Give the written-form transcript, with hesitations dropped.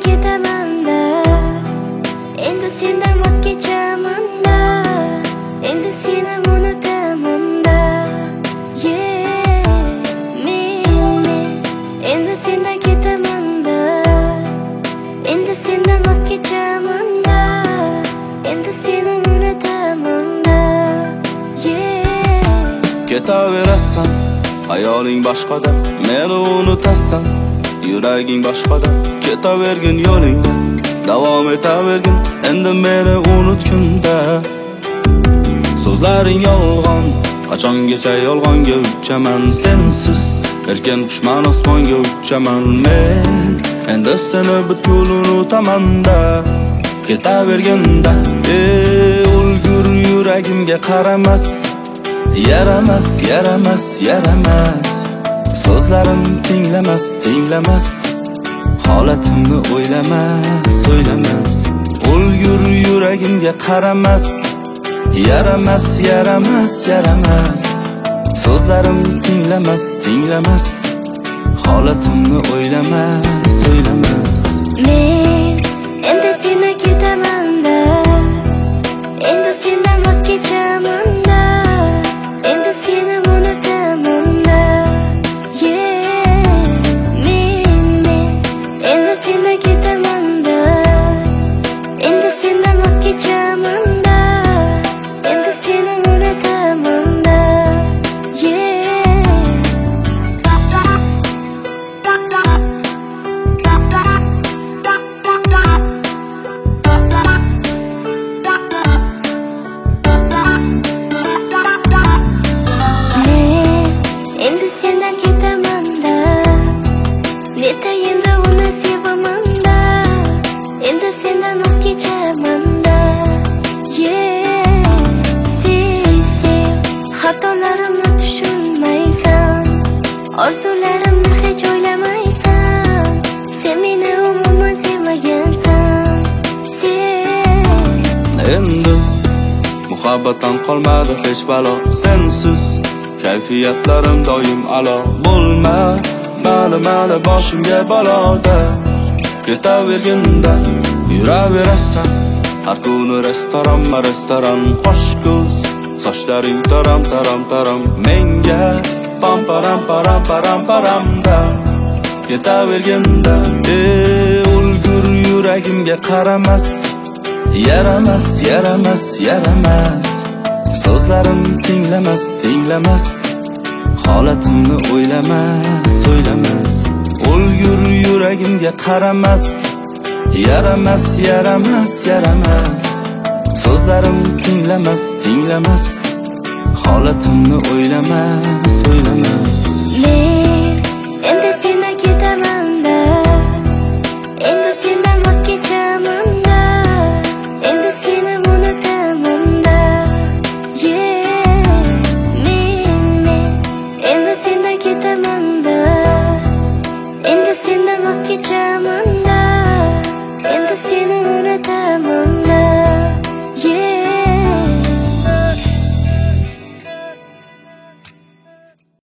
ketaman-da, endi sendan voz kechaman-da, endi seni unutaman-da. Men endi sendan ketaman-da, endi sendan voz kechaman-da, endi seni unutaman-da. Ketaverasan, hayoling boshqada, meni unutasan, yuraging boshqada. Ketavergin yo'lingda, davom etavergin, endi meni unutgin-da. So'zlaring yolg'on, qachongacha yolg'onga uchaman sensiz. Erkin qushman osmonga uchaman men, endi seni butkul unutaman-da. Ketavergin-da, o'lgur yuragimga qaramas, yaramas, yaramas, yaramas. So'zlarim tinglamas, holatimni o'ylamas, o'ylamas. O'lgur yuragimga qaramas, yaramas, yaramas, yaramas. So'zlarim tinglamas, holatimni o'ylamas, o'ylamas. Men endi seni ketaman-da, endi sendan voz kechaman-da, endi seni unutaman-da. Men endi seni ketaman-da, endi sendan voz kechaman-da, endi seni unutaman-da. Netayenda uni sevaman-da, endi sendan voz kechaman-da. Sen xatolarimni tushunmaysan, orzularimni hech o'ylamaysan. Sen meni umuman sevmagansan. Endi muhabbatdan qolmadi hech balo sensiz. Kayfiyatlarim doim a'lo. Bo'lma mali boshimga baloda. Ketavergin-da, yuraverasan, har kuni restoran qosh ko'z. Sochlaring taram menga pam param-da. Ketavergin-da, o'lgur yuragimga qaramas, yaramas, yaramas, yaramas. So'zlarim tinglamas, holatimni o'ylamas, o'ylamas. O'lgur yuragimga qaramas, yaramas, yaramas, yaramas. So'zlarim tinglamas, holatimni o'ylamas, o'ylamas. Men endi seni ketaman-da, endi sendan voz kechaman-da, endi seni unutaman-da. Men endi sendan ketaman-da, endi sendan voz kechaman-da.